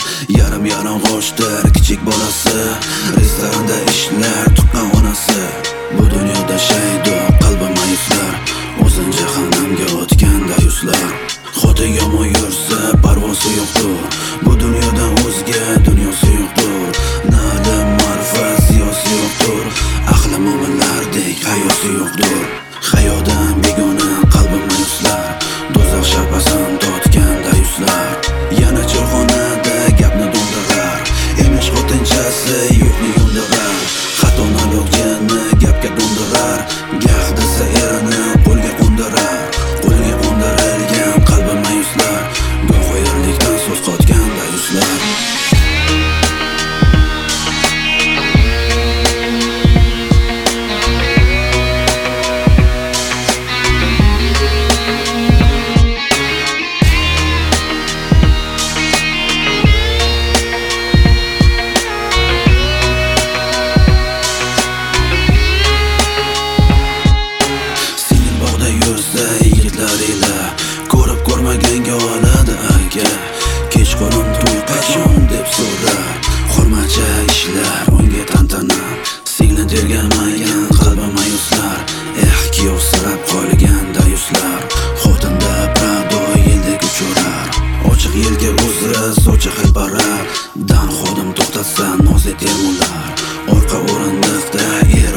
Yarim yalang'ochdir kichik bolasi, restoranda ishlar tuqqan onasi. Bu dunyoda shaydo qalbi mayuslar, o'zin jahannamga o'tganda yuzlar. Xotin yomon yursa parvozi yo'qdir, bu dunyodan o'zga dunyosi yo'qdir. Na ilm ma'rifat ziyosi yo'qdir, ahli mo'minlardek hayosi yo'qdir. Hayodan begona qalbi mayuslar, do'zax sharpasin totganda yuzlar. Yana choyxonada gapni do'ndirar, emish xotinchasi yo'qni yo'ndirar. Xatoni lo'kjani gapga do'ndirar, gah desa erini qo'lga qo'ndirar. Qo'lga qo'ndirilgan qalbi mayuslar, goh yerlikdan so'z qotganda yuzlar. Ko'rib ko'rmaganga oladi aka, kechqurun to'y qachon deb so'rar. Xurmacha ishlar unga tantana, singli tergamagan qalbi mayuslar. Kuyovsirab qolganda yuzlar, xotinda Prado yeldek uchurar. Ochiq yelga uzra sochi xilparar, dan xodim to'xtatsa noz etar ular. Orqa o'rindiqda